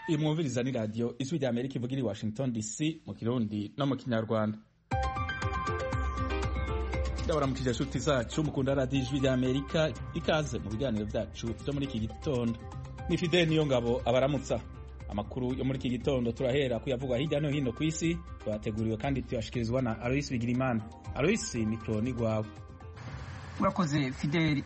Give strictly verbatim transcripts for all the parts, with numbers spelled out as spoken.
iyi mwumviriza ni radio Ijwi rya Amerika ivugira i Washington D C mu Kirundi no mu Kinyarwanda. Ndabaramukije inshuti zacu mukunda radio Ijwi rya Amerika, ikaze mu biganiro byacu byo muri iki gitondo. Ni Fidel Niyongabo abaramutsa. Amakuru yo muri iki gitondo turahera kuyavugwa hirya no hino ku isi, twateguriwe kandi tuyashikirizwa na Alois Bigirimana. Alois, mikro ni gwawe. Urakoze Fidel.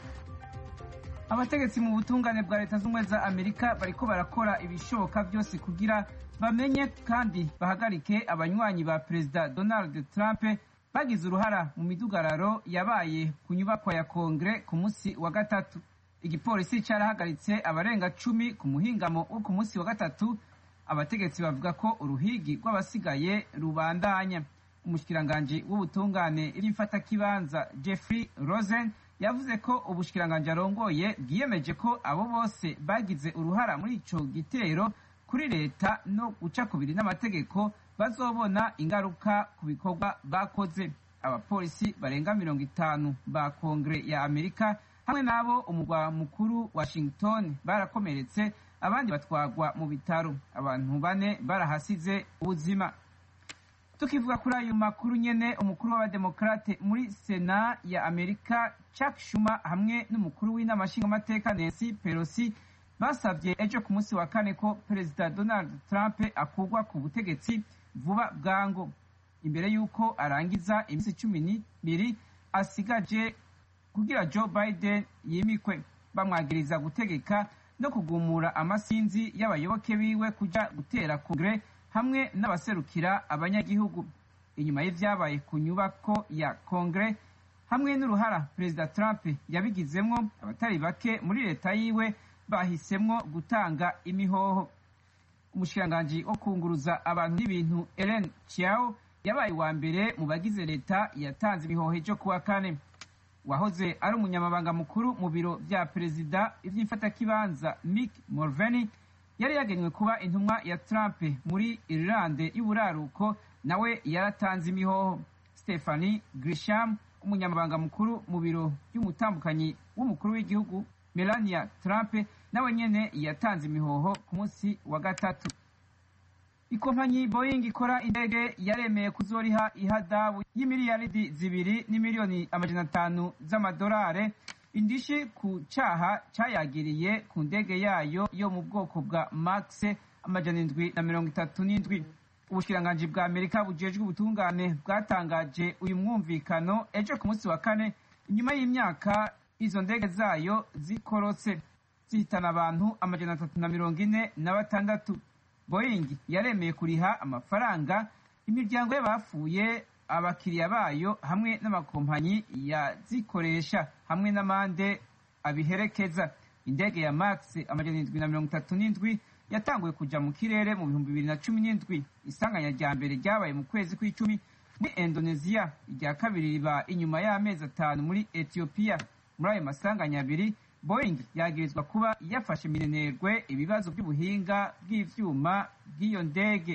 Abategetsi mu butungane bwa leta z'ubumwe za Amerika bariko barakora ibishoboka byose kugira bamenye kandi bahagarike abanywanyi ba Perezida Donald Trump bagize uruhara mu midugararo yabaye ku nyubakwa ya Kongre ku munsi wa gatatu. Igipolisi carahagaritse abarenga cumi ku muhingamo wo ku munsi wa gatatu. Abategetsi bavuga ko uruhigi rw'abasigaye rubandanya. Umushikiranganje w'ubutungane irimfata kibanza Jeffrey Rosen yavuze ko ubushikiranganje arongoye bwiyemeje ko abo bose bagize uruhara muri ico gitero kuri leta no guca kubiri n'amategeko bazobona ingaruka ku bikorwa bakoze. Abapolisi barenga mirongo itanu ba Kongre ya Amerika hamwe nabo umugwa mukuru Washington barakomeretse, abandi batwagwa mu bitaro. Abantu bane barahasize ubuzima. Tukivuga kuri ayo makuru nyene, umukuru w'abademokrate muri Sena ya Amerika Chuck Schumer hamwe n'umukuru w'inama nshingamateka Nancy Pelosi basavye ejo ku munsi wa kane ko Perezida Donald Trump akugwa ku butegetsi vuba bwango imbere yuko arangiza imisi cumi n'ibiri asigaje kugira Joe Biden yimikwe. Bamwagiriza gutegeka no kugumura amasinzi y'abayoboke biwe kuja gutera Kongre hamwe n'abaserukira abanyagihugu. Inyuma y'ivyabaye ku nyubako ya Kongre hamwe n'uruhara Perezida Trump yabigizemwo, abatari bake muri leta yiwe bahisemwo gutanga imihoho. Umushikiranganji wo kunguruza abantu n'ibintu Ellen Chiao yabaye wa mbere mu bagize leta yatanze imihoho ejo kuwa kane. Wahoze ari umunyamabanga mukuru mu biro vya Perezida ivy'imfatakibanza Mick Mulvaney yari yagenywe kuba intumwa ya Trump muri Irlande y'uburaruko, nawe yaratanze imihoho. Stephanie Grisham, umunyamabanga mukuru mu biro y'umutambukanyi w'umukuru w'igihugu Melania Trump, nawe nyene yatanze imihoho ku munsi wa gatatu. Ikompanyi Boeing ikora indege yaremeye kuzoriha ihadabu y'imiliyaridi zibiri n'imiliyoni amajana atanu z'amadolare indishi ku caha cayagiriye ku ndege yayo yo mu bwoko bwa Max amajana indwi na mirongo itatu n'indwi. Ubushikiranganji bwa Amerika bujejwe ubutungane bwatangaje uyu mwumvikano ejo ku munsi wa kane, inyuma y'imyaka izo ndege zayo zikorotse zihitana abantu amajana atatu na mirongo ine na batandatu. Boeing yaremeye kuriha amafaranga imiryango y'abapfuye, abakiriya bayo hamwe n'amakompanyi yazikoresha hamwe n'amande abiherekeza. Indege ya Max amajana indwi na mirongo itatu n'indwi yatanguye kuja mu kirere mu bihumbi bibiri na cumi n'indwi. Isanganya rya mbere ryabaye mu kwezi kw'icumi muri Indonesia, irya kabiri riba inyuma y'amezi atanu muri Ethiopia. Muri ayo masanganya abiri, Boeing yagirizwa kuba yafashe minenerwe ibibazo by'ubuhinga bw'ivyuma bw'iyo ndege.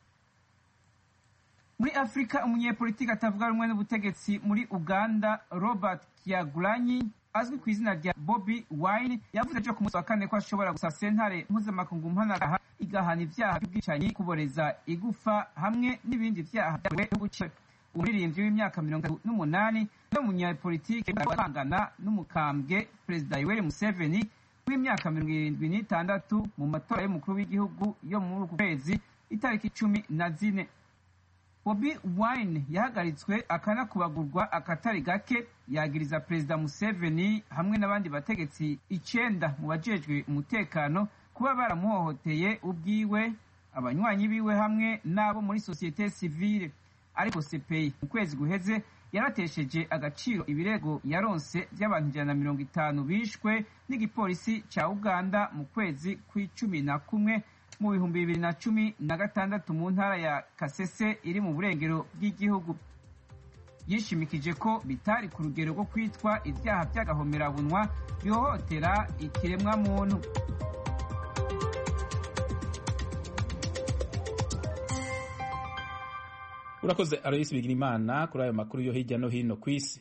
Muri Afrika, umunyepolitiki atavuga rumwe n'ubutegetsi muri Uganda Robert Kyagulanyi azwi ku izina rya Bobi Wine yavuze ejo ku munsi wa kane ko ashobora gusaba sentare mpuzamakungu mpanagaha igahana ivyaha by'ubwicanyi, kuboreza igufa hamwe n'ibindi vyaha byawe guca. Umuririmbyi w'imyaka mirongo itatu n'umunani n'umunyapolitiki bahangana n'umukambwe Perezida Yoweri Museveni w'imyaka mirongo irindwi n'itandatu mu matora y'umukuru w'igihugu yo muri uku kwezi itariki cumi na zine. Bobi Wine yahagaritswe akanakubagurwa akatari gake, yagiriza Perezida Museveni hamwe n'abandi bategetsi icenda mu bajejwe umutekano kuba baramuhohoteye ubwiwe, abanywanyi biwe hamwe n'abo muri societe civile. Ariko C P I mu kwezi guheze yaratesheje agaciro ibirego yaronse by'abantu ijana na mirongo itanu bishwe n'igipolisi ca Uganda mu kwezi kw'icumi na kumwe mu bihumbi bibiri na cumi na gatandatu mu ntara ya Kasese iri mu burengero bw'igihugu. Yishimikije ko bitari ku rugero rwo kwitwa ivyaha by'agahomerabunwa bihohotera ikiremwa muntu. Urakoze Alois Bigirimana kuri ayo makuru yo hirya no hino ku isi.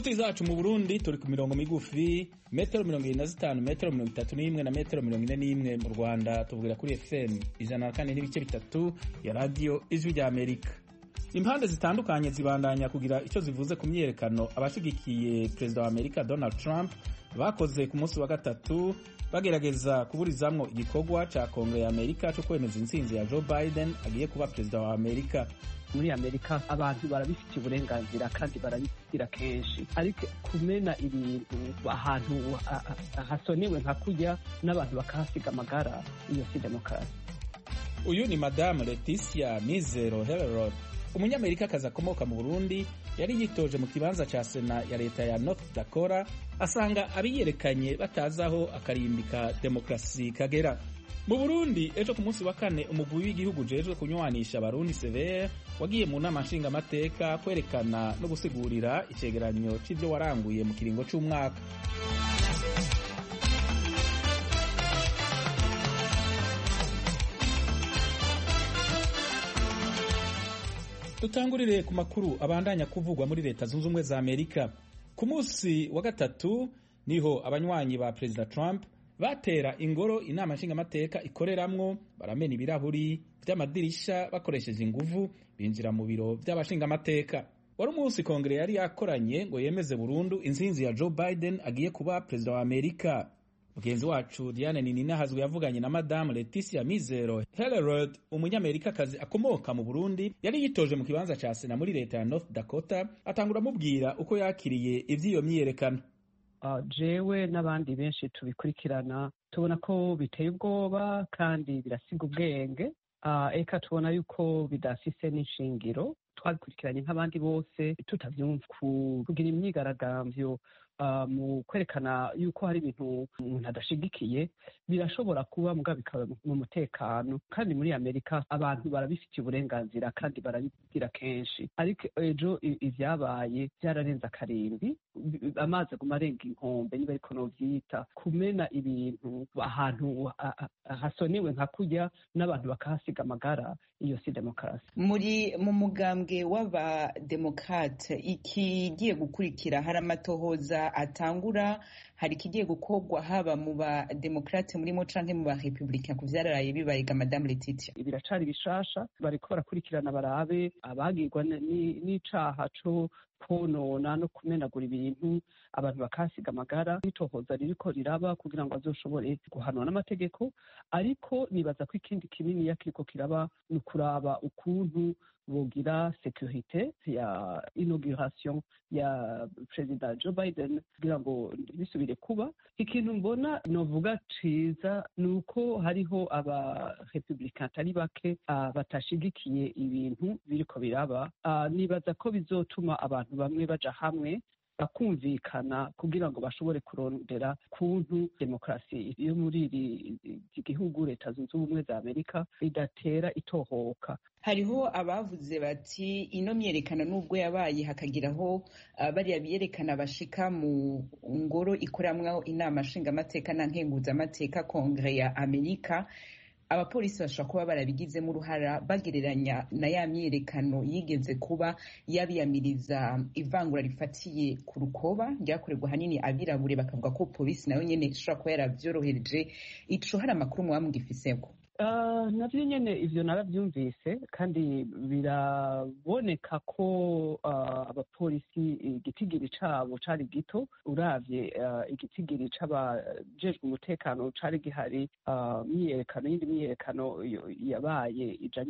inshuti zacu mu Burundi turi ku mirongo migufi metero mirongo irindwi na zitanu metero mirongo itatu n'imwe na metero mirongo ine n'imwe. Mu Rwanda tuvugira kuri F M ijana na kane n'ibice bitatu ya radio Ijwi rya Amerika. Impande zitandukanye zibandanya kugira icyo zivuze ku myerekano abashigikiye Perezida wa Amerika Donald Trump bakoze ku munsi wa gatatu bagerageza kuburizamwo igikorwa ca Kongere ya Amerika cyo kwemeza intsinzi ya Joe Biden agiye kuba Perezida wa Amerika. Muri Amerika abantu barabifitiye uburenganzira kandi barabifitira kenshi, ariko kumena ibintu ahantu hasoniwe nka kujya n'abantu bakahasiga amagara, iyo si demokarasi. Uyu ni Madame Leticia Mizero Hellerod, umunyamerika kaza akomoka mu Burundi, yari yitoje mu kibanza ca Sena ya leta ya North Dakota, asanga abiyerekanye batazaho akarimbika demokarasi kagera. Mu Burundi ejo ku munsi wa kane umugwi w'igihugu jejwe kunywanisha abarundi C V R wagiye mu nama nshinga amateka kwerekana no gusigurira icegeranyo c'ivyo waranguye mu kiringo c'umwaka. Tutangurire ku makuru abandanya kuvugwa muri leta zunze ubumwe za Amerika. Ku munsi wa gatatu niho abanywanyi ba President Trump batera ingoro inama nshinga amateka ikoreramwo, baramena ibirahuri vy'amadirisha bakoresheje inguvu, binjira mu biro vy'abashinga amateka. Wari umunsi Kongere yari yakoranye ngo yemeze burundu intsinzi ya Joe Biden agiye kuba Perezida wa Amerika. Mugenzi wacu Diane Nininahazwe yavuganye na Madame Leticia Mizero Hellerod, umunyamerika kazi akomoka mu Burundi, yari yitoje mu kibanza ca Sena muri leta ya North Dakota, atangura mubwira uko yakiriye ivy'iyo myiyerekano. Uh, jewe n'abandi benshi tubikurikirana tubona ko biteye ubwoba kandi birasiga ubwenge, uh, eka tubona yuko bidafise n'inshingiro. Twabikurikiranye nk'abandi bose tutavyumva kugira imyigaragambyo Uh, mu kwerekana yuko hari ibintu umuntu adashigikiye birashobora kuba muga bikaba mu mutekano, kandi muri Amerika abantu barabifitiye uburenganzira kandi barabibwira kenshi, ariko ejo ivyabaye byararenze akarimbi, amaze gumarenga inkombe niba ariko novyita, kumena ibintu ahantu hasoniwe nka kujya n'abantu bakahasiga amagara, iyo si demokarasi. Muri mu mugambwe w'abademokrate ikigiye gukurikira hari amatohoza atangura, hari kigiye gukorwa haba mu ba demokrate murimo canke mu ba republican ku vyararaye bibayiga Madame Leticia? Biracari bishasha, bariko barakurikirana barabe abagirwa n'icaha co konona no kumenagura ibintu abantu bakasiga amagara. Itohoza ririko riraba kugira ngo azoshobore guhanwa n'amategeko, ariko nibaza ko ikindi kinini yakiriko kiraba ni kuraba ukuntu bogira securite ya inauguration ya President Joe Biden kugira ngo bisubire kuba. Ikintu mbona novuga ciza nuko hariho aba republican atari bake uh, batashigikiye ibintu biriko biraba. Uh, nibaza ko bizotuma abantu bamwe baja hamwe bakumvikana kugira ngo bashobore kurondera kuntu demokarasi yo muri iri gihugu leta zunze ubumwe za Amerika idatera itohoka. Hariho abavuze bati ino myerekana nubwo yabaye hakagiraho uh, bariya biyerekana bashika mu ngoro ikoramwo inama nshinga amateka na nkenguza amateka Kongere ya Amerika, abapolisi bashobora kuba barabigizemo uruhara bagereranya na ya myerekano yigeze kuba yabiyamiriza ivangura rifatiye ku rukoba ryakorerwa hanini abirabure, bakavuga ko polisi nayo nyene ishobora kuba yaravyorohereje. Ico hari amakuru muba mugifiseko? Uh, navyo nyene ivyo naravyumvise, kandi biraboneka ko uh, abapolisi igitigiri cabo cari gito uravye uh, igitigiri c'abajejwe umutekano cari gihari. Uh, myiyerekano yindi myiyerekano yabaye ijanye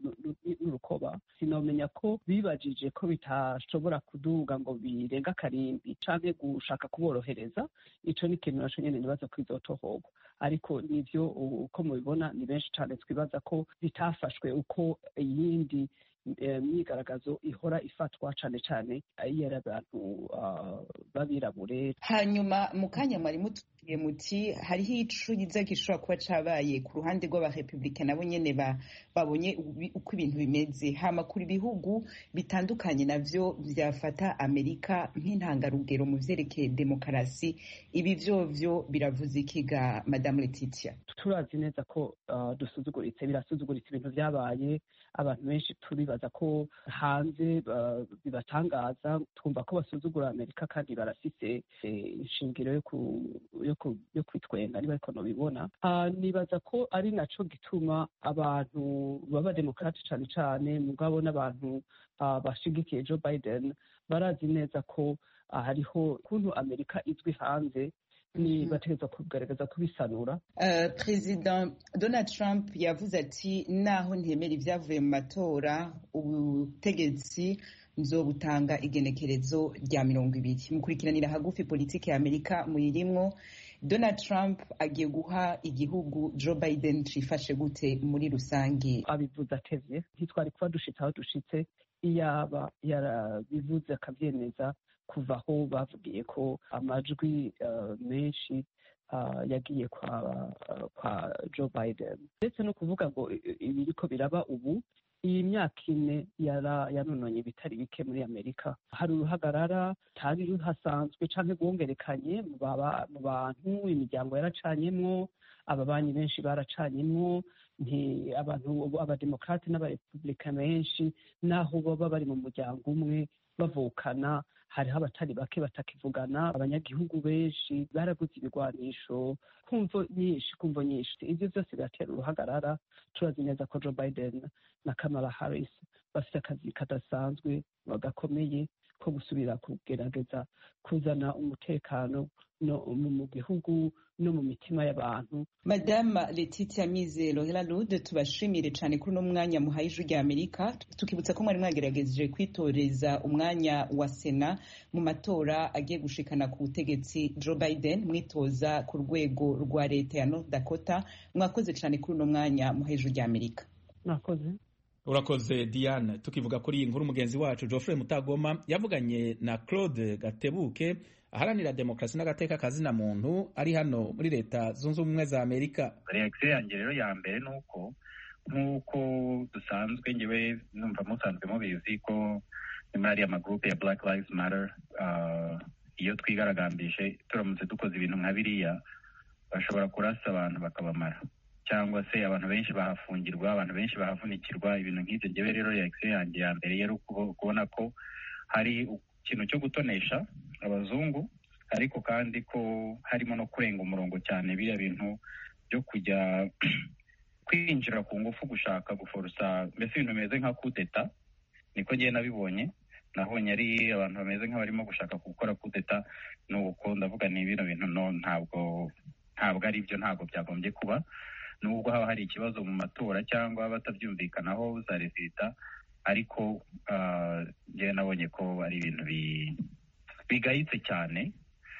n'urukoba, sinomenya ko bibajije ko bitashobora kuduga ngo birenga akarimbi canke gushaka kuborohereza. Ico ni ikintu naco nyene nibaza ko izotohogwa, ariko nivyo uko mubibona ni benshi cyane twibaza ko bitafashwe uko iyindi myigaragazo ihora ifatwa cyane cyane yari abantu uh, babirabure. Hanyuma mu kanya mwari mutubwiye muti hariho ico yiza gishobora kuba cabaye ku ruhande rw'abarepublika nabo nyene babonye uko ibintu bimeze, hama kuri bihugu bitandukanye navyo vyafata Amerika nk'intangarugero mu vyerekeye demokarasi. Ibi vyovyo biravuze ikiga Madame Leticia? Turazi neza ko uh, dusuzuguritse birasuzuguritse ibintu vyabaye, abantu benshi turibaza nibaza ko hanze bibatangaza twumva ko basuzugura Amerika kandi barafise inshingiro yo yo kwitwenga niba ariko nobibona. Nibaza ko ari naco gituma abantu baba demokrati cane cane mugabo n'abantu bashigikiye Joe Biden barazi neza ko hariho kuntu Amerika izwi hanze ni bategeza kugaragaza kubisanura. Uh, President Donald Trump yavuze ati naho ntemera ibyavuye mu matora ubutegetsi nzobutanga igenekerezo rya mirongo ibiri. Mukurikiranira hagufi politiki ya Amerika muyirimwo. Donald Trump agiye guha igihugu Joe Biden cifashe gute muri rusangi? Abivuze atevye ntitwari kuba dushitse aho dushitse iyaba yarabivuze akavyemeza kuva aho bavugiye ko amajwi uh, menshi uh, yagiye kwa uh, kwa Joe Biden. Ndetse no kuvuga ngo ibiriko biraba ubu iyi myaka ine yara yanononye bitari bike muri Amerika. Hari uruhagarara tari ruhasanzwe canke gwongerekanye mu bantu, imiryango yaracanyemwo, ababanyi benshi baracanyemwo, nti abantu abademokrate n'abarepublika benshi naho baba bari mu muryango umwe bavukana hariho abatari bake batakivugana. Abanyagihugu benshi baraguze ibigwanisho kumvo nyinshi kumvo nyinshi ivyo byose biratera uruhagarara. Turazi neza ko Joe Biden na Kamala Harris bafite akazi kadasanzwe bagakomeye ko gusubira kugerageza kuzana umutekano no mu gihugu no mu mitima y'abantu. Madame Letitia Mizero Helalude, tubashimire cyane kuri no mwanya muhaye ijwi rya Amerika. Tukibutsa ko mwari mwagerageje kwitoreza umwanya wa Sena mu matora agiye gushikana ku butegetsi Joe Biden, mwitoza ku rwego rwa leta ya North Dakota. Mwakoze cyane kuri no mwanya muhaye ijwi rya Amerika. Mwakoze. Urakoze Diane. Tukivuga kuri inkuru mugenzi wacu Geoffrey Mutagoma yavuganye na Claude Gatebuke aharanira demokrasi n'agateka kazina muntu ari hano muri leta zunze ubumwe za Amerika. Reaction yanjye rero ya mbere nuko nkuko dusanzwe ngewe numva musanzwe mubizi ko muri ariya magroupe ya Black Lives Matter uh, iyo twigaragambije turamutse dukoze ibintu nka biriya bashobora kurasa abantu bakabamara cyangwa se abantu benshi bahafungirwa, abantu benshi bahavunikirwa, ibintu nk'ibyo. Ngewe rero reaction yanjye ya mbere yari kubona ko hari ikintu cyo gutonesha abazungu, ariko kandi ko harimo no kurenga umurongo cyane biriya bintu byo kujya kwinjira ku ngufu gushaka guforusa, mbese ibintu bimeze nka kudeta. Niko ngiye nabibonye, nabonye ari abantu bameze nk'abarimo gushaka gukora kudeta. Nuko ndavuga ni ibintu bintu no ntabwo ntabwo ari byo, ntabwo byagombye kuba. Nubwo haba hari ikibazo mu matora cyangwa batabyumvikanaho za leta, ariko ngewe nabonye ko ari ibintu bigayitse cyane.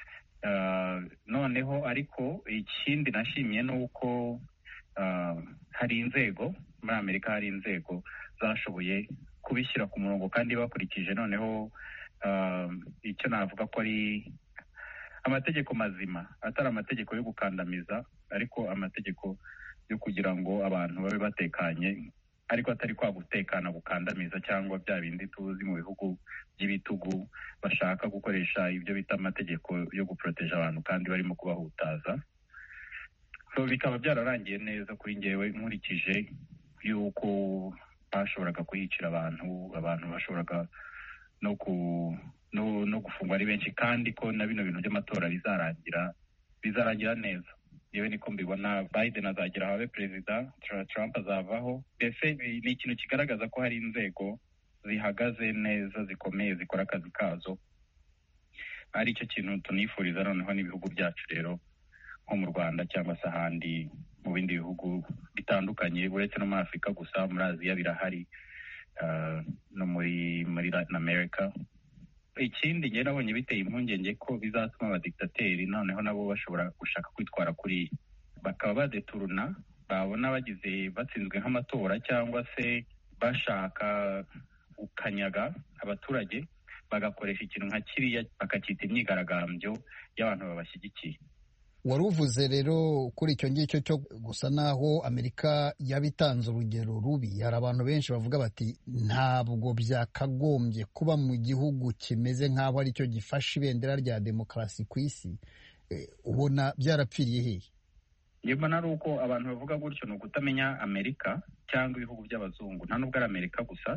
Noneho ariko ikindi nashimye ni uko hari inzego muri Amerika, hari inzego zashoboye kubishyira ku murongo kandi bakurikije noneho icyo navuga ko ari amategeko mazima, atari amategeko yo gukandamiza, ariko amategeko yo kugira ngo abantu babe batekanye, ariko atari kwa gutekana gukandamiza cyangwa bya bindi tuzi mu bihugu by'ibitugu bashaka gukoresha ibyo bita amategeko yo guproteja abantu kandi barimo kubahutaza. So bikaba byararangiye neza kuri ngewe nkurikije yuko bashoboraga kuhicira abantu, abantu bashoboraga no ku no, no gufungwa ari benshi, kandi ko na bino bintu by'amatora bizarangira bizarangira neza. Yewe niko mbibona. Biden azagira abe perezida, Trump azavaho. Ese ni ikintu kigaragaza ko hari inzego zihagaze neza zikomeye zikora akazi kazo. Ari cyo kintu tunifuriza noneho n'ibihugu byacu rero nko mu Rwanda cyangwa se ahandi mu bindi bihugu bitandukanye, uretse no muri Afurika gusa, muri Aziya birahari, uh, no muri muri Latin America. Ikindi nge nabonye biteye impungenge ko bizatuma abadiktateri noneho nabo bashobora gushaka kwitwara kuri bakaba badeturuna, babona bagize batsinzwe nk'amatora cyangwa se bashaka gukanyaga abaturage, bagakoresha ikintu nka kiriya bakacyita imyigaragambyo y'abantu babashyigikiye. Wari uvuze rero kuri icyo ngicyo cyo gusa naho Amerika yabitanze urugero rubi. Hari abantu benshi bavuga bati ntabwo byakagombye kuba mu gihugu kimeze nk'aho ari cyo gifashe ibendera rya demokarasi ku isi. E, ubona byarapfiriye hehe? Yeba nari uko abantu bavuga gutyo ni ukutamenya Amerika cyangwa ibihugu by'abazungu. Nta nubwo ari Amerika gusa,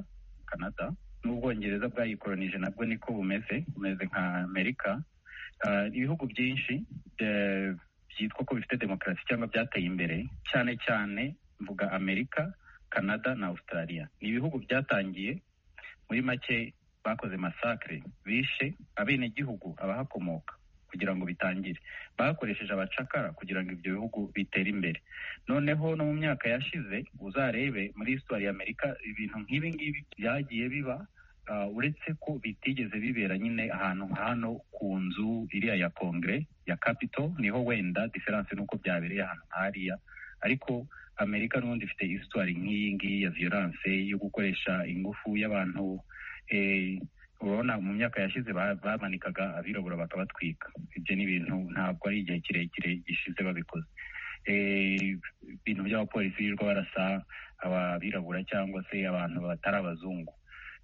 Canada. N'ubwongereza bwayikolonije nabwo niko bumeze bumeze nka Amerika. Uh, ibihugu byinshi byitwa ko bifite demokarasi cyangwa byateye imbere, cyane cyane mvuga Amerika, Canada na Australia. Ni ibihugu byatangiye muri make bakoze massacre, bishe abenegihugu abahakomoka kugira ngo bitangire, bakoresheje abacakara kugira ngo ibyo bihugu bitere imbere. Noneho no mu myaka yashize uzarebe muri histoire ya Amerika ibintu nk'ibi ngibi byagiye biba, uh, uretse ko bitigeze bibera nyine ahantu hano ku nzu iriya ya Congress ya Capitol, niho wenda difference nuko byabereye ahantu hariya. Ariko Amerika n'ubundi ifite histoire nk'iyi ngiyi ya violence yo gukoresha ingufu y'abantu. eh, urabona mu myaka yashize bamanikaga abirabura bakabatwika. Ibyo ni ibintu ntabwo ari igihe kirekire gishize babikoze. Ibintu by'abapolisi birirwa barasa abirabura cyangwa se abantu batari abazungu.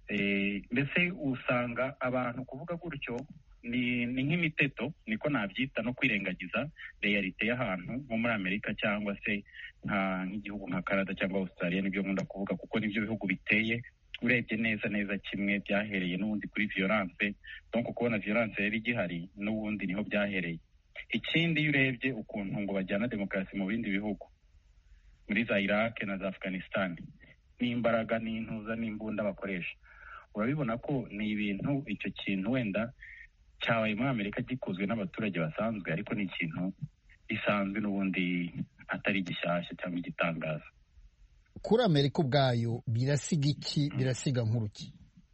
Mbese usanga abantu kuvuga gutyo ni ni nk'imiteto, niko nabyita, no kwirengagiza realite y'ahantu nko muri Amerika cyangwa se nk'igihugu nka Canada cyangwa Australia. Nibyo nkunda kuvuga kuko nibyo bihugu biteye urebye neza neza kimwe byahereye n'ubundi kuri violence. Donc kubona violence yari igihari n'ubundi niho byahereye. Ikindi iyo urebye ukuntu ngo bajyana demokarasi mu bindi bihugu muri za Iraq na za Afghanistan, n'imbaraga n'intuza n'imbunda bakoresha, urabibona ko ni ibintu, icyo kintu wenda cyabaye muri Amerika gikozwe n'abaturage basanzwe, ariko ni ikintu gisanzwe n'ubundi atari gishyashya cyangwa igitangaza. Kuri Amerika ubwayo birasiga iki, birasiga nk'uruki?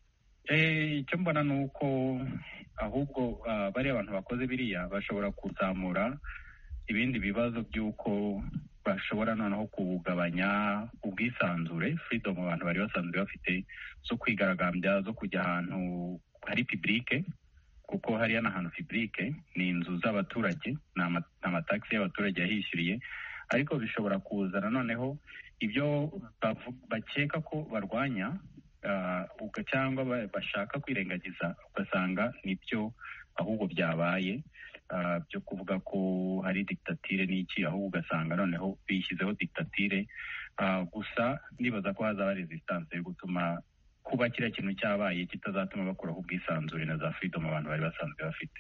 Eh, icyo mbona ni uko ahubwo uh, bari abantu bakoze biriya bashobora kuzamura ibindi bibazo by'uko bashobora noneho kugabanya ubwisanzure, freedom abantu bari basanzwe bafite zo kwigaragambya, zo kujya ahantu hari publique, kuko hariya n'ahantu publique ni inzu z'abaturage, ni amataxi y'abaturage yahishyuriye. Ariko bishobora kuzana noneho ibyo bakeka ko barwanya uh, cyangwa bashaka kwirengagiza, ugasanga nibyo ahubwo byabaye, uh, byo kuvuga ko hari dictature n'iki, ahubwo ugasanga noneho bishyizeho dictature. Uh, gusa nibaza ko hazaba resistance yo gutuma kuba kiriya kintu cyabaye kitazatuma bakuraho ubwisanzure na za freedom abantu bari basanzwe bafite.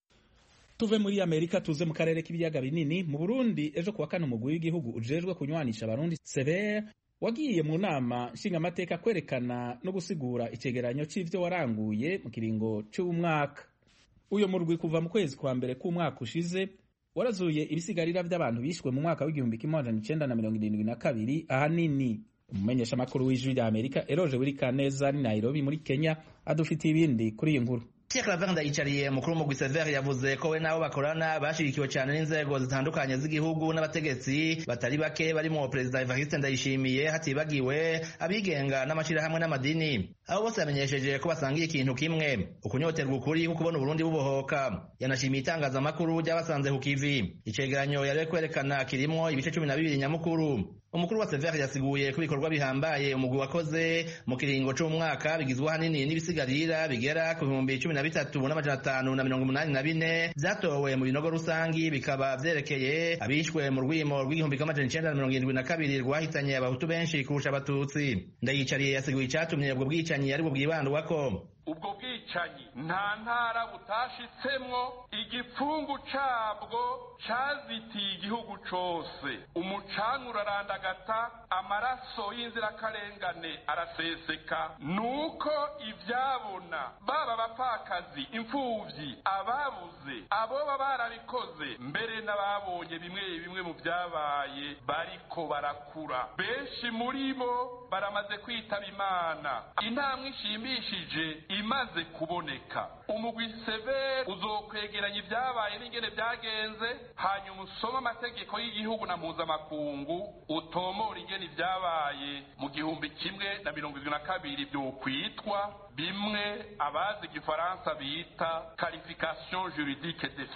Tuve muri Amerika tuze mu karere k'ibiyaga binini. Mu Burundi ejo kuwa kane umugwi w'igihugu ujejwe kunywanisha abarundi C V R wagiye mu nama nshingamateka kwerekana no gusigura icegeranyo c'ivyo waranguye mu kiringo c'umwaka. Uyo murwi kuva mu kwezi kwa mbere k'umwaka ushize warazuye ibisigarira by'abantu bishwe mu mwaka w'igihumbi kimwe amajana icenda na mirongo irindwi na kabiri ahanini. Umumenyesha makuru w'ijwi rya Amerika Eroje Wirikaneza ari Nairobi muri Kenya adufitiye ibindi kuri iyi nkuru. Pierre Claver Ndayicariye mukuru mu C V R yavuze ko we nabo bakorana bashigikiwe cyane n'inzego zitandukanye z'igihugu n'abategetsi batari bake barimo Perezida Evariste Ndayishimiye, hatibagiwe abigenga n'amashirahamwe n'amadini. Abo bose yamenyesheje ko basangiye ikintu kimwe, ukunyoterwa ukuri ko kubona Burundi bubohoka. Yanashimiye itangazamakuru ry'abasanze ku kivi. Icegeranyo yari kwerekana kirimo ibice cumi na bibiri nyamukuru. Umukuru wa C V R yasiguye ko ibikorwa bihambaye umugwi wakoze mu kiringo c'umwaka bigizwe hanini n'ibisigarira bigera ku bihumbi cumi na bitatu n'amajana atanu na mirongo umunani na bine vyatowe mu binogo rusangi, bikaba vyerekeye abishwe mu rwimo rw'igihumbi kimwe amajana icenda na mirongo irindwi na kabiri rwahitanye abahutu benshi kurusha abatutsi. Ndayicariye yasiguye icatumye ubwo bwicanyi ari bwo bwibandwako. Ubwo bwicanyi nta ntara butashitsemwo, igipfungu cabwo cazitiye igihugu cose. Umucanwa urarandagata, amaraso y'inzirakarengane araseseka. Nuko ivyabona baba bapfakazi, imfuvyi, ababuze, aboba barabikoze, mbere n'ababonye bimwe bimwe mu vyabaye bariko barakura. Benshi muri bo baramaze kwitaba Imana. Intambwe ishimishije imaze kuboneka. Umugwi C V R uzokwegeranya ibyabaye n'ingene byagenze, hanyuma usoma amategeko y'igihugu na mpuzamakungu, utomora ingene ibyabaye mu gihumbi kimwe na mirongo irindwi na kabiri byokwitwa bimwe abazi igifaransa bita qualification juridique des faits.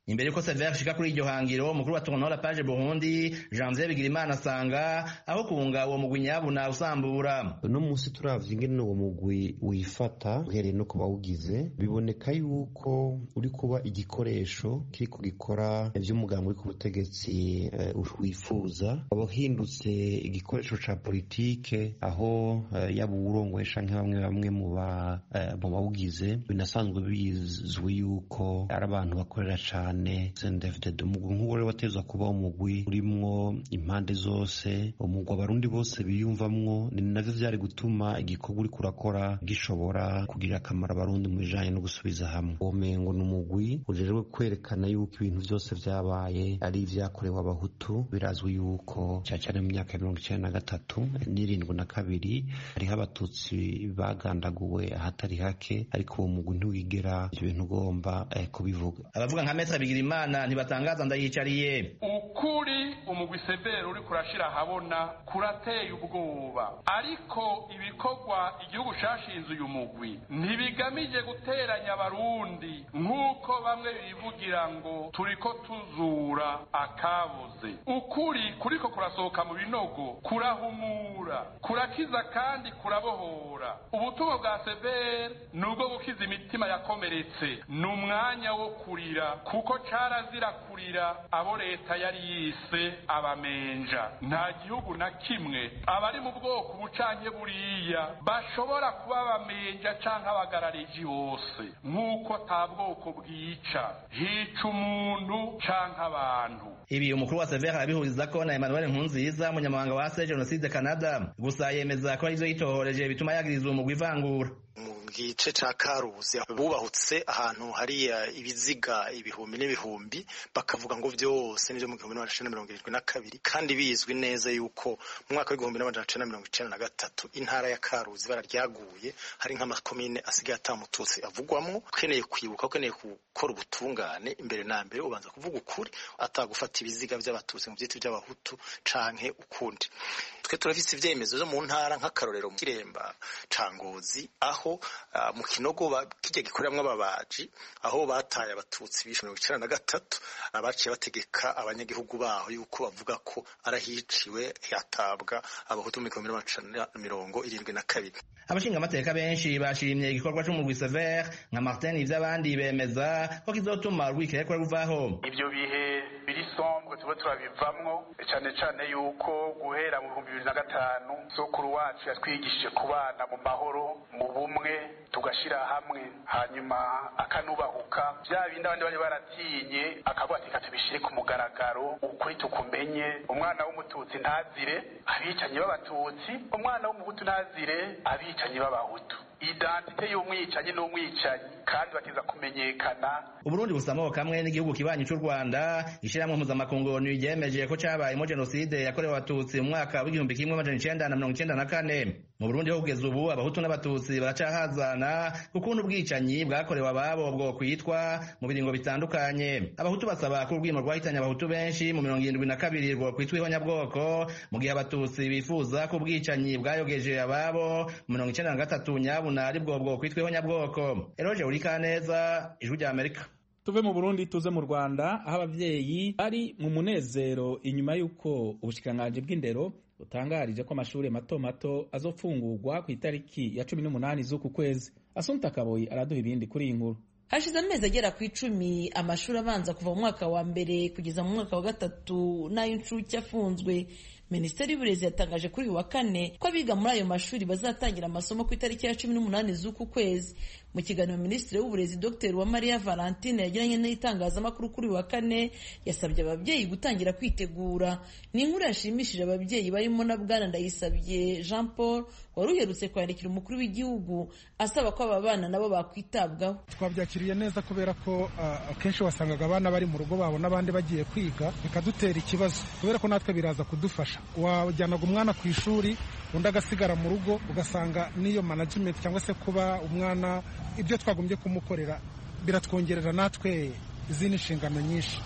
imbere yuko Sever ashika kuri iryo hangiro umukuru wa Tournon la Page Burundi Janvier Bigirimana asanga aho kunga uwo mugwi nyabuna usambura. No musi turavye ingene uwo mugwi wifata uhereye no kubawugize biboneka yuko uri kuba igikoresho kiri kugikora ivy'umugambi uri ku butegetsi uh, wifuza abahindutse igikoresho ca politike aho uh, yaba urongoesha nka bamwe bamwe mu ba uh, mu bawugize binasanzwe bizwi yuko ari abantu bakorera cane sendefde umugwi nk'uwo rero watezwa kuba umugwi urimwo impande zose umugwi abarundi bose biyumvamwo ni navyo vyari gutuma igikorwa uri kurakora gishobora kugira akamaro abarundi mu bijanye no gusubiza hamwe. Umengo n'umugwi ujerewe kwerekana yuko ibintu vyose vyabaye ari ivyakorewe abahutu. Birazwi yuko cyane mu myaka mirongo icenda na gatatu n'irindwi na kabiri hariho abatutsi bagandaguwe ahatari hake, ariko uwo mugwi ntiwigera ivyo bintu ugomba eh, kubivuga. Abavuga nka Maître Bigirimana ntibatangaza ndayicariye. Ukuri umugwi Sever uri kurashira habona kurateye ubwoba, ariko ibikorwa igihugu cashinze uyu mugwi ntibigamije guteranya abarundi nk'uko bamwe bivugira ngo turiko tuzura akabuze. Ukuri kuriko kurasohoka mu binogo, kurahumura, kurakiza kandi kurabohora. Ubutumwa bwa Sever nubwo gukiza imitima yakomeretse, n'umwanya wo kurira kuko carazira kurira abo leta yari yise abamenja. Nta gihugu na kimwe abari mu bwoko bucanye buriya bashobora kuba abamenja canke abagarariji bose, nk'uko ta bwoko bwica, hica umuntu canke abantu. Ibi umukuru wa Sever abihuriza ko na Emmanuel Nkunziza umunyamabanga wa C Genocide Canada, gusa yemeza ko ivyo yitohoreje bituma yagiriza umugwi ivangura. Mu gice ca Karuzi bubahutse ahantu hari ibiziga ibihumbi n'ibihumbi, bakavuga ngo vyose n'ivyo mu gihumbi n'amajana mirongo irindwi na kabiri, kandi bizwi neza yuko mu mwaka w'igihumbi n'amajana mirongo icenda na gatatu intara ya Karuzi bararyaguye, hari nk'amakomine asigaye atamututsi avugwamwo. Ukeneye kwibuka, ukeneye gukora ubutungane, imbere na mbere ubanza kuvuga ukuri, atagufata ibiziga vy'abatutsi mu vyitwa by'abahutu canke ukundi. Twe turafise ivyemezo vyo mu ntara nk'akarorero mu Kiremba ca Ngozi, aho uh, mu Kinogo kijya gikoreramwo ababaji, aho bataye abatutsi bishe mirongo icenda na gatatu, abaciye bategeka abanyagihugu baho yuko bavuga ko arahiciwe yatabwa abahutu mu gihumbi n'amajana mirongo irindwi na kabiri. Abashinga amateka benshi bashimye igikorwa c'umugwi Sever nka Martin ivy'abandi bemeza ko kizotuma rwikekwa ruvaho. Ivyo bihe biri sombwe tuba turabivamwo, cane cane yuko guhera mu bihumbi bibiri na gatanu sokuru wacu yatwigishije kubana mu mahoro mu bumwe, tugashira hamwe, hanyuma akanubahuka vya bindi abandi bari baratinye, akavuga ati katubishire ku mugaragaro, ukuri tukumenye, umwana w'umututsi ntazire abicanyi b'abatutsi, umwana w'umuhutu ntazire abicanyi b'abahutu. Identite y'umwicanyi n'umwicanyi kandi bakiza kumenyekana. Uburundi busamo kamwe n'igihugu kibanyi cy'u Rwanda, ishiramwe mpuzamakungu ryemeje ko cabayemo genocide yakorewe abatutsi mu mwaka w'igihumbi kimwe amajana icenda na mirongo icenda na kane. Mu Burundi ho kugeza ubu abahutu n'abatutsi baracahazana kukuntu ubwicanyi bwakorewe ababo bwo kwitwa mu biringo bitandukanye. Abahutu basaba ko urwimo rwahitanye abahutu benshi mu mirongo irindwi na kabiri rwo kwitwa ihonyabwoko, mu gihe abatutsi bifuza ko ubwicanyi bwayogeje ababo mu mirongo icenda na gatatu nyabuna ari bwo bwo kwitwa ihonyabwoko. Eroje Urikaneza, Ijwi rya Amerika. Tuve mu Burundi tuze mu Rwanda, aho abavyeyi ari mu munezero inyuma y'uko ubushikiranganji bw'indero butangarije ko amashuri mato mato azofungurwa ku itariki ya cumi n'umunani z'uku kwezi. Asumta Kaboyi araduha ibindi kuri iyi nkuru. Hashize amezi agera ku icumi amashuri abanza kuva mu mwaka wa mbere kugeza mu mwaka wa gatatu n'ay'incuke afunzwe. Minisiteri y'Uburezi yatangaje kuri uyu wa kane ko abiga muri ayo mashuri bazatangira amasomo ku itariki ya cumi n'umunani z'uku kwezi. Mu kiganiro Minisitiri w'Uburezi Dr Uwamariya Valentine yagiranye n'itangazamakuru kuri uyu wa kane, yasabye ababyeyi gutangira kwitegura. Ni inkuru yashimishije ababyeyi barimo na Bwana Ndayisabye Jean Paul wari uherutse kwandikira umukuru w'igihugu asaba ko aba bana nabo bakwitabwaho. Twabyakiriye neza kubera ko akenshi uh, wasangaga abana bari mu rugo babo n'abandi bagiye kwiga, bikadutera ikibazo kubera ko natwe biraza kudufasha. Wajyanaga umwana ku ishuri undi agasigara mu rugo, ugasanga n'iyo management cyangwa se kuba umwana ibyo twagombye kumukorera biratwongerera natwe izindi nshingano nyinshi.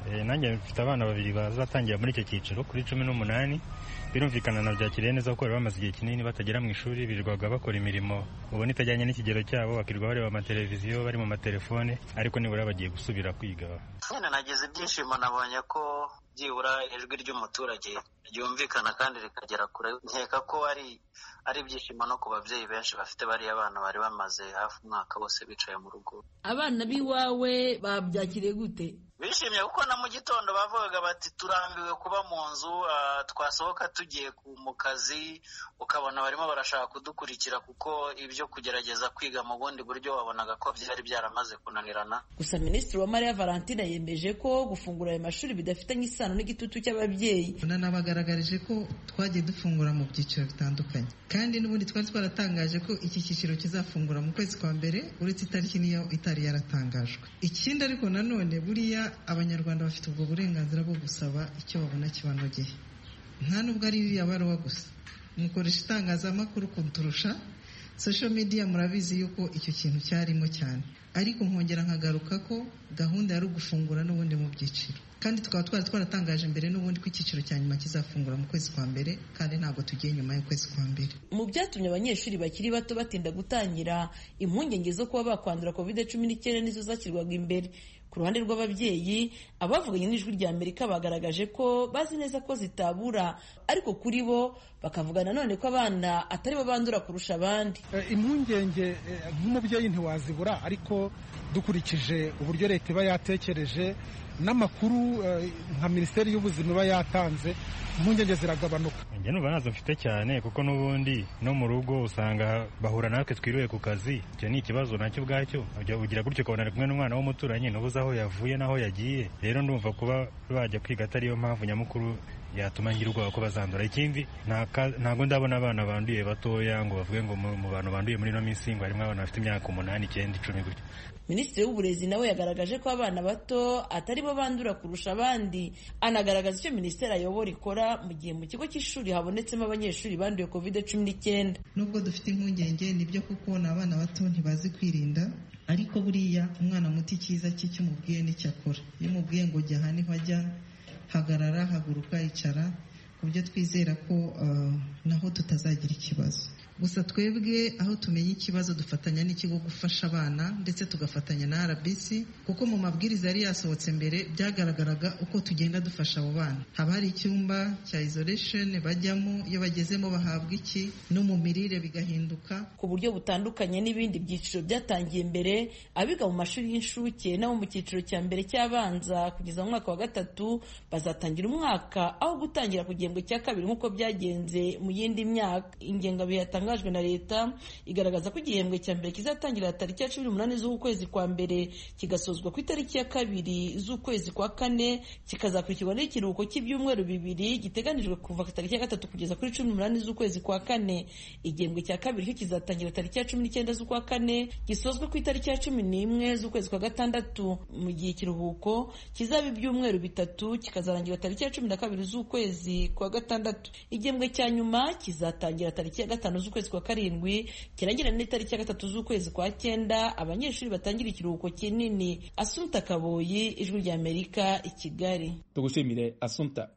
nanjye mfite abana babiri bazatangira muri icyo cyiciro kuri cumi n'umunani. Birumvikana nabyakiriye neza kuko bari bamaze igihe kinini batagera mu ishuri, birirwaga bakora imirimo ubona itajyanye n'ikigero cyabo, bakirirwa bareba amateleviziyo, bari mu matelefone, ariko nibura bagiye gusubira kwiga. Nyine nagize ibyishimo, nabonye ko byibura ijwi ry'umuturage ryumvikana kandi rikagera kure. Nkeka ko ari ari ibyishimo no ku babyeyi benshi bafite bariya abana bari bamaze hafi umwaka wose bicaye mu rugo. Abana b'iwawe babyakiriye gute? Bishimye kuko na mu gitondo bavugaga bati turambiwe kuba mu nzu, uh, twasohoka tugiye mu kazi, ukabona barimo barashaka kudukurikira kuko ibyo kugerageza kwiga mu bundi buryo wabonaga ko byari byaramaze kunanirana. Gusa Minisitiri wa Maria Valentina yemeje ko gufungura ayo mashuri bidafitanye isano n'igitutu cy'ababyeyi. Nanabagaragarije ko twagiye dufungura mu byiciro bitandukanye, kandi n'ubundi twari twaratangaje ko iki cyiciro kizafungura mu kwezi kwa mbere uretse itariki niyo itari yaratangajwe. Ikindi ariko nanone buriya Abanyarwanda bafite ubwo burenganzira bwo gusaba icyo babona kibanogeye. Nta nubwo ari iriya baruwa gusa, mukoresha itangazamakuru kunturusha, social media murabizi yuko icyo kintu cyarimo cyane, ariko nkongera nkagaruka ko gahunda yari ugufungura n'ubundi mu byiciro, kandi tukaba twari twaratangaje mbere n'ubundi ko icyiciro cya nyuma kizafungura mu kwezi kwa mbere, kandi ntabwo tugiye nyuma y'ukwezi kwa mbere. Mu byatumye abanyeshuri bakiri bato batinda gutangira, impungenge zo kuba bakwandura covid cumi n'icyenda nizo zashyirwaga imbere. Ku ruhande rw'ababyeyi, abavuganye n'ijwi rya Amerika bagaragaje ko bazi neza ko zitabura, ariko kuri bo bakavuga nanone ko abana atari bo bandura kurusha abandi. Impungenge nk'umubyeyi ntiwazibura, ariko dukurikije uburyo leta iba yatekereje n'amakuru nka Minisiteri y'Ubuzima iba yatanze, impungenge ziragabanuka. Njye numva nazo mfite cyane kuko n'ubundi no mu rugo usanga bahura natwe twiriwe ku kazi. Icyo ni ikibazo nacyo ubwacyo, ugira gutyo ukabona ari kumwe n'umwana w'umuturanyi ntubuze aho yavuye n'aho yagiye. Rero ndumva kuba bajya kwiga atariyo mpamvu nyamukuru yatuma ngira ubwoba ko bazandura. Ikindi ntabwo ndabona abana banduye batoya ngo bavuge ngo mu bantu banduye muri ino minsi ngo harimo abana bafite imyaka umunani icyenda icumi gutyo. Minisitiri w'Uburezi nawe yagaragaje ko abana bato atari bo bandura kurusha abandi, anagaragaza icyo minisiteri ayobora ikora mu gihe mu kigo cy'ishuri habonetsemo abanyeshuri banduye covid cumi n'icyenda. Nubwo dufite impungenge nibyo kuko ni abana bato ntibazi kwirinda, ariko buriya umwana muto icyiza cye cy'umubwiye n'icyo akora. Iyo umubwiye ngo jya aha niho ajya, hagarara, haguruka, icara, ku buryo twizera ko uh, naho tutazagira ikibazo. Gusa twebwe aho tumenye ikibazo dufatanya n'ikigo gufasha abana, ndetse tugafatanya na R B C, kuko mu mabwiriza yari yasohotse mbere byagaragaraga uko tugenda dufasha abo bana. Haba hari icyumba cya isolation bajyamo, iyo bagezemo bahabwa iki, no mu mirire bigahinduka ku buryo butandukanye n'ibindi byiciro byatangiye mbere. Abiga mu mashuri y'inshuke nabo mu cyiciro cya mbere cy'abanza kugeza mu mwaka wa gatatu bazatangira umwaka aho gutangira ku gihembwe cya kabiri nk'uko byagenze mu yindi myaka. Ingengabihe yatangajwe na leta igaragaza ko igihembwe cya mbere kizatangira tariki ya cumi n'umunani z'ukwezi kwa mbere kigasozwa ku itariki ya kabiri z'ukwezi kwa kane, kikazakurikirwa n'ikiruhuko cy'ibyumweru bibiri giteganijwe kuva ku tariki ya gatatu kugeza kuri cumi n'umunani z'ukwezi kwa kane. Igihembwe cya kabiri cyo kizatangira tariki ya cumi n'icyenda z'ukwa kane gisozwe ku itariki ya cumi n'imwe z'ukwezi kwa gatandatu, mu gihe ikiruhuko kizaba ibyumweru bitatu kikazarangira tariki ya cumi na kabiri z'ukwezi kwa gatandatu. Igihembwe cya nyuma kizatangira tariki ya gatanu z'ukwezi kwa karindwi kirangira n'itariki ya gatatu z'ukwezi kwa cyenda abanyeshuri batangira ikiruhuko kinini. Asumta Kaboyi, Ijwi rya Amerika, i Kigali. Tugushimire Asumta.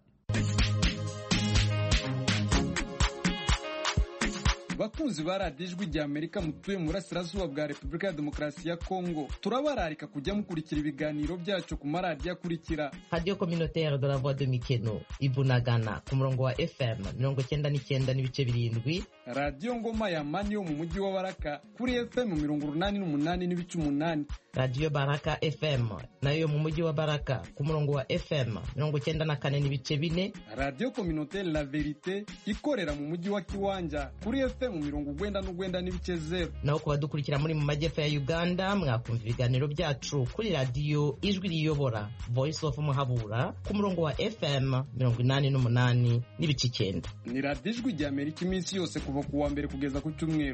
Bakunzi ba radiyo Ijwi rya Amerika mutuye mu burasirazuba bwa Repubulika ya Demokarasi ya Kongo, turabararika kujya mukurikira ibiganiro byacu ku maradiyo akurikira: Radio Communautaire de la Voix de Mikeno Ibunagana ku murongo wa F M mirongo cyenda n'icyenda n'ibice birindwi, Radio Ngoma ya Mani yo mu mujyi wa Baraka kuri F M mirongo urunani n'umunani n'ibice umunani, Radio Baraka F M nayo mu mujyi wa Baraka ku murongo wa F M mirongo cyenda na kane n'ibice bine, Radio Communautaire La Verite ikorera mu mujyi wa Kiwanja kuri F M mu mirongo ugwenda n'ugwenda n'ibice zero. Naho kubadukurikira muri mu majyepfo ya Uganda mwakumva ibiganiro byacu kuri radio Ijwi riyobora Voice of Muhabura ku murongo wa F M mirongo inani n'umunani n'ibice icyenda. Ni radiyo Ijwi rya Amerika iminsi yose kuva ku wa mbere kugeza ku cyumweru.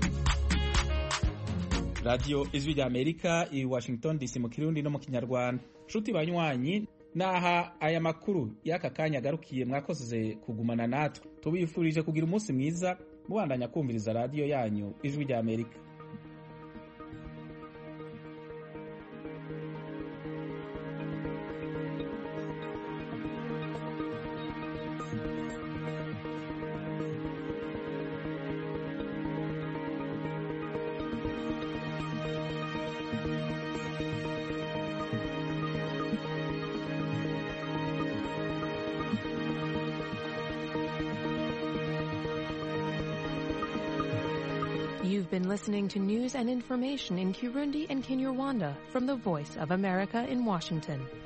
Radio Ijwi rya Amerika i Washington D C mu Kirundi no mu Kinyarwanda. Nshuti banywanyi, naha aya makuru y'aka kanya agarukiye, mwakoze kugumana natwe. Tubifurije kugira umunsi mwiza mubandanya kumviriza radio yanyu Ijwi rya Amerika. You've been listening to news and information in Kirundi and Kinyarwanda from the Voice of America in Washington.